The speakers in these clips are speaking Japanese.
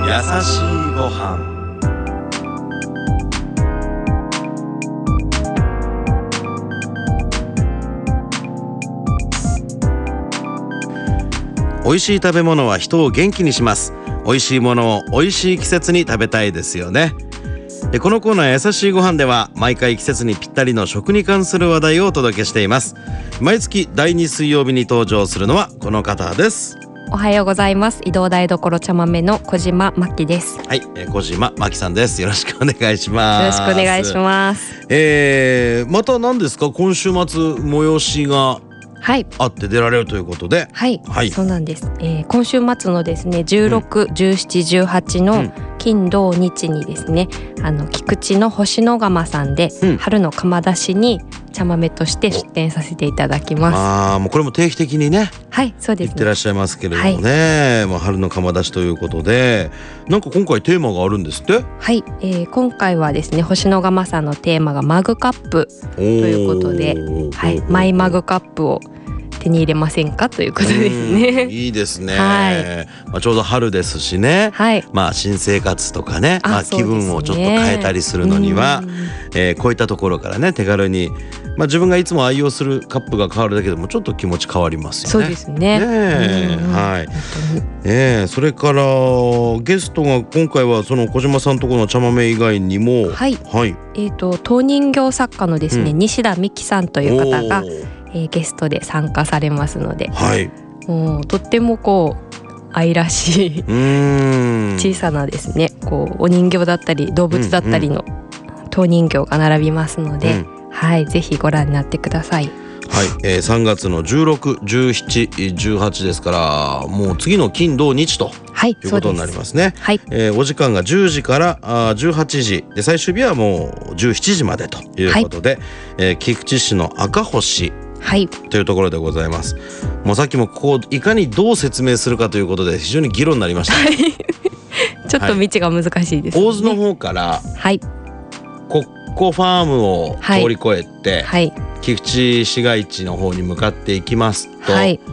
優しいご飯。美味しい食べ物は人を元気にします。美味しいものを美味しい季節に食べたいですよね。このコーナー優しいご飯では毎回季節にぴったりの食に関する話題をお届けしています。毎月第2水曜日に登場するのはこの方です。 おはようございます。移動台所茶豆の小島真希です。 はい、小島真希さんです。よろしくお願いします。 よろしくお願いします。 また何ですか、今週末催しがあって出られるということで、 はいそうなんです。今週末のですね16、17、18の金土日にですね、菊池の星野釜さんで、春の釜出しに茶豆として出店させていただきます。 もうこれも定期的にね、 そうですね、 言ってらっしゃいますけれどもね、春の釜出しということで、なんか今回テーマがあるんですって。 今回はですね星野釜さんのテーマがマグカップということで、マイマグカップを手に入れませんかということですね。 いいですね。ちょうど春ですしね、新生活とかね、気分をちょっと変えたりするのには、こういったところからね手軽に、自分がいつも愛用するカップが変わるだけでもちょっと気持ち変わりますよね。 そうですね。 それからゲストが今回はその小島さんとこの茶豆以外にも、 陶人形作家のですね、西田美希さんという方がゲストで参加されますので、もうとっても愛らしい小さなですねお人形だったり動物だったりの陶人形が並びますので、ぜひご覧になってください。 3月の16、17、18ですから、もう次の金土日ということになりますね。お時間が10時から18時で、最終日はもう17時までということで、菊池市の赤星というところでございます。もうさっきもここいかにどう説明するかということで非常に議論になりました。 ちょっと道が難しいですね。 大津の方からコッコファームを通り越えて、菊池市街地の方に向かっていきますと、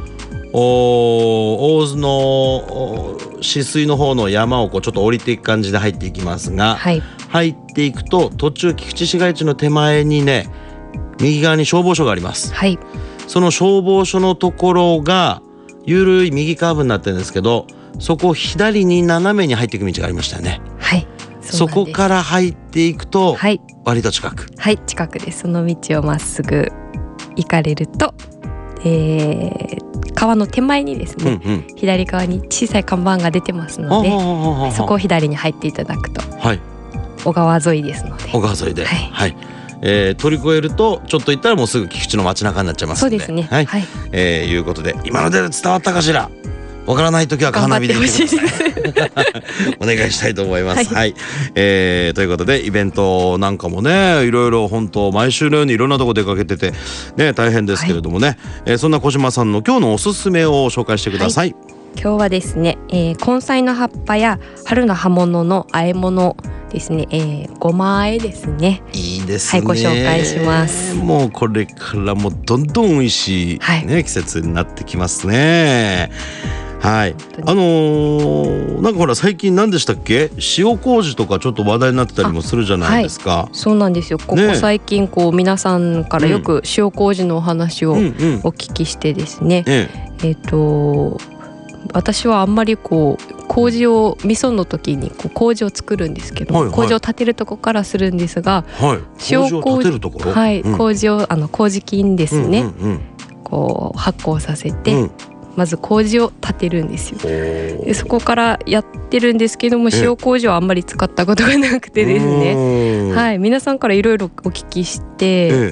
大津の止水の方の山をちょっと降りていく感じで入っていきますが、入っていくと途中菊池市街地の手前にね、右側に消防署があります。その消防署のところが緩い右カーブになってるんですけど、そこを左に斜めに入っていく道がありましたよね。そこから入っていくと割と近く。 近くです。その道をまっすぐ行かれると、川の手前にですね、左側に小さい看板が出てますので、そこを左に入っていただくと、小川沿いですので、小川沿いで、取り越えるとちょっと行ったらもうすぐ菊池の街中になっちゃいますので、 そうですね。 いうことで、今ので伝わったかしら。わからないときはカーナビで言ってください。お願いしたいと思います。ということでイベントなんかもね、いろいろ本当毎週のようにいろんなとこ出かけててね、大変ですけれどもね、そんな小島さんの今日のおすすめを紹介してください。 今日はですね、根菜の葉っぱや春の葉物の和え物ですね、ごま和えですね。 いいですね。 ご紹介します。 もうこれからもどんどん美味しい、季節になってきますね。なんかほら最近何でしたっけ、塩麹とかちょっと話題になってたりもするじゃないですか。 そうなんですよ。ここ最近皆さんからよく塩麹のお話をお聞きしてですね、私はあんまり麹を味噌の時に麹を作るんですけど、麹を立てるとこからするんですが、 塩麹、 麹を麹菌ですね、発酵させて、まず麹を立てるんですよ。でそこからやってるんですけども、塩麹はあんまり使ったことがなくてですね、皆さんからいろいろお聞きして、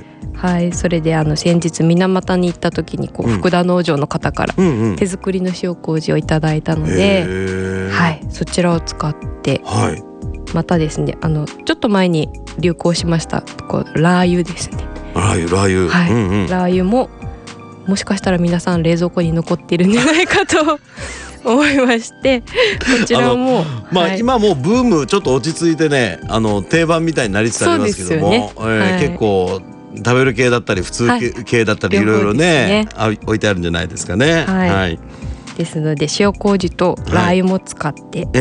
それで先日水俣に行った時に福田農場の方から手作りの塩麹をいただいたので、そちらを使って、またですねちょっと前に流行しましたラー油ですね。 ラー油ももしかしたら皆さん冷蔵庫に残っているんじゃないかと思いまして、こちらも今もうブームちょっと落ち着いてね、定番みたいになりつつありますけども、結構食べる系だったり普通系だったりいろいろね置いてあるんじゃないですかね。 ですので塩麹とラー油も使って、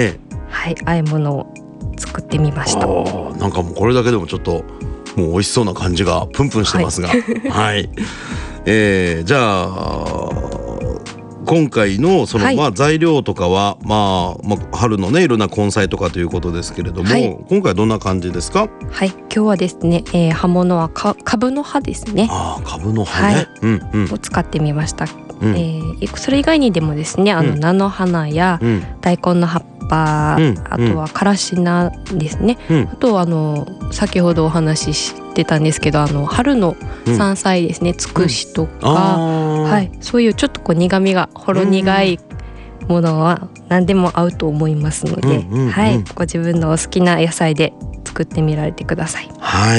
はい、和え物を作ってみました。 なんかもうこれだけでもちょっともう美味しそうな感じがプンプンしてますが、はい、じゃあ今回のその、はい、材料とかは、春のねいろんな根菜とかということですけれども、はい、今回はどんな感じですか？ はい、今日はですね、葉物は株の葉ですね。 株の葉ね、 はい、を使ってみました。それ以外にでもですね、菜の花や大根の葉っぱ、あとはからし菜ですね、あとは先ほどお話ししてたんですけど春の山菜ですね、つくしとか、はい、そういうちょっとこう苦みがほろ苦いものは何でも合うと思いますので、はい、ご自分のお好きな野菜で作ってみられてください。 はい、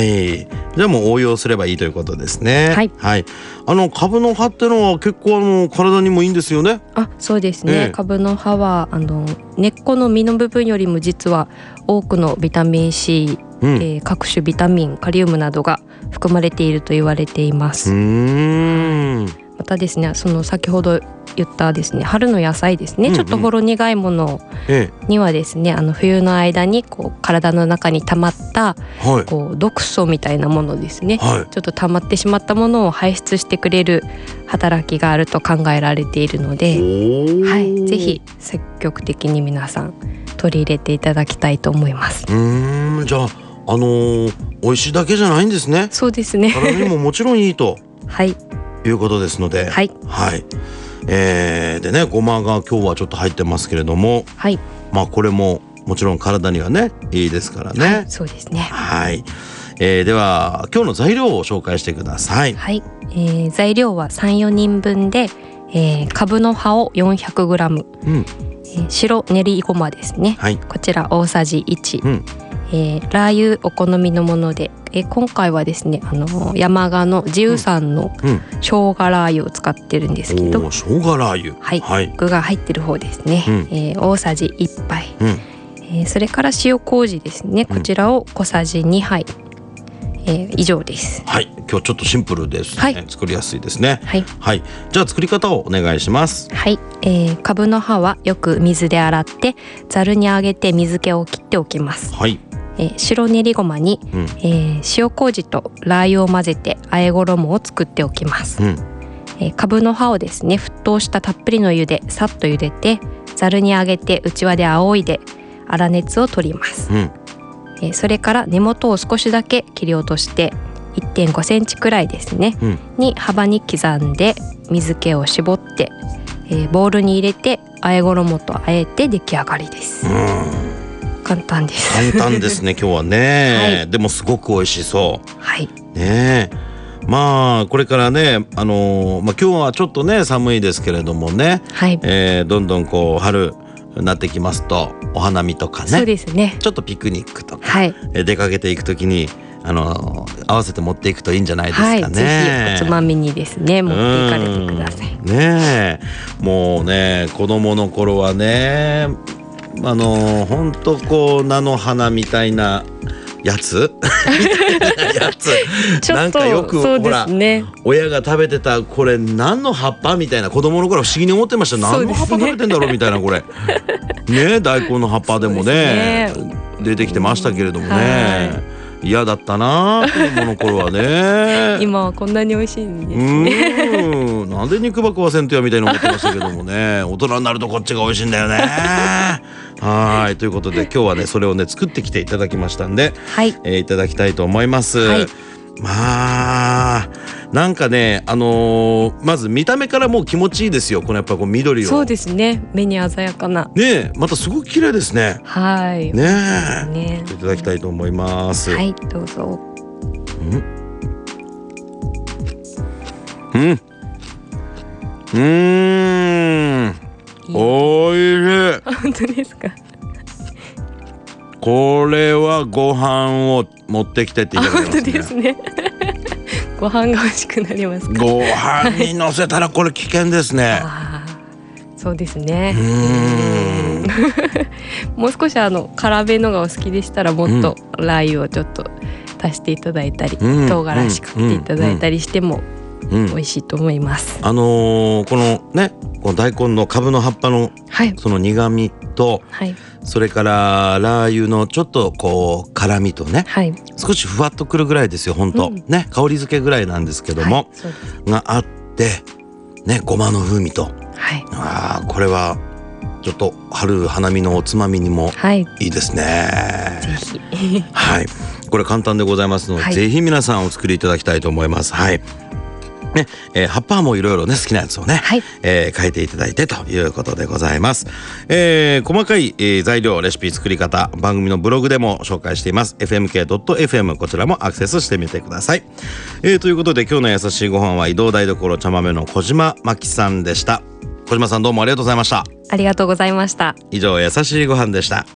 じゃあもう応用すればいいということですね。はい、はい、株の葉ってのは結構体にもいいんですよね。 そうですね、株の葉は根っこの実の部分よりも実は多くのビタミン C、各種ビタミン、カリウムなどが含まれていると言われています。またですね、その先ほど言ったですね春の野菜ですね、ちょっとほろ苦いものにはですね、冬の間にこう体の中に溜まった、こう毒素みたいなものですね、ちょっと溜まってしまったものを排出してくれる働きがあると考えられているので、はい、ぜひ積極的に皆さん取り入れていただきたいと思います。 じゃあ美味しいだけじゃないんですね。 そうですね。 体にももちろんいいとはいいうことですので、 はい、 はい、でね、ごまが今日はちょっと入ってますけれども、 はい、 これももちろん体にはねいいですからね。 はい、そうですね。 はい、では今日の材料を紹介してください。 はい、材料は 3,4 人分で、株の葉を 400g、白練りごまですね、はい、こちら大さじ1、ラー油お好みのもので、今回はですね山鹿の自由産の生姜ラー油を使ってるんですけど、 生姜ラー油、 はい、具が入ってる方ですね、大さじ1杯、それから塩麹ですね、こちらを小さじ2杯、以上です。 はい、今日ちょっとシンプルですね、はい、作りやすいですね。 はい、 はい、じゃあ作り方をお願いします。 はい、株の葉はよく水で洗ってざるにあげて水気を切っておきます。 はい、 白練りごまに、塩麹とラー油を混ぜて和え衣を作っておきます。株の葉をですね沸騰したたっぷりの湯でさっと茹でてざるにあげてうちわで仰いで粗熱を取ります。それから根元を少しだけ切り落として 1.5 センチくらいですね、に幅に刻んで水気を絞って、ボウルに入れて和え衣と和えて出来上がりです。簡単です。 簡単ですね今日はね、はい、でもすごく美味しそう。 はいね、これからね今日はちょっとね寒いですけれどもね、 はい、 どんどんこう春になってきますとお花見とかね、 そうですね、 ちょっとピクニックとか、 はい、 出かけていくときに合わせて持っていくといいんじゃないですかね。はい、 ぜひおつまみにですね持っていかれてください。 ねえ、もうね子供の頃はねほんとこう菜の花みたいなやつなんかよく、 そうですね、 ほら親が食べてたこれ何の葉っぱみたいな子供の頃は不思議に思ってました。何の葉っぱ食べてんだろうみたいなこれね、大根の葉っぱでもね出てきてましたけれどもね、嫌だったな子供の頃はね今はこんなに美味しいんですねなんで肉ば食わせんとやみたいに思ってましたけどもね大人になるとこっちが美味しいんだよねはい、ということで今日はねそれをね作ってきていただきましたんで、 はい、 いただきたいと思います。はい、なんかねまず見た目からもう気持ちいいですよ。このやっぱこう緑を、 そうですね、目に鮮やかなね、またすごく綺麗ですね。 はい、 ね、いただきたいと思います。 はい、どうぞ。 おいしい。 本当ですか。 これはご飯を持ってきてって言いただきますね。 本当ですねご飯が美味しくなりますか。 ご飯に乗せたらこれ危険ですねそうですねもう少し辛めのがお好きでしたらもっとラー油をちょっと足していただいたり、唐辛子かけていただいたりしても美味しいと思います。 このね、この大根の株の葉っぱのその苦味と、それからラー油のちょっとこう辛みとね、少しふわっとくるぐらいですよ、本当、ね、香り付けぐらいなんですけども、があってね、ごまの風味と、これはちょっと春花見のおつまみにもいいですね。 ぜひはい、これ簡単でございますので、ぜひ皆さんお作りいただきたいと思います。ね、葉っぱもいろいろね、好きなやつをね、変えていただいてということでございます。細かい、材料、レシピ、作り方、番組のブログでも紹介しています。fmk.fm、 こちらもアクセスしてみてください。ということで今日の優しいご飯は移動台所茶豆の小島真希さんでした。小島さん、どうもありがとうございました。 ありがとうございました。 以上、優しいご飯でした。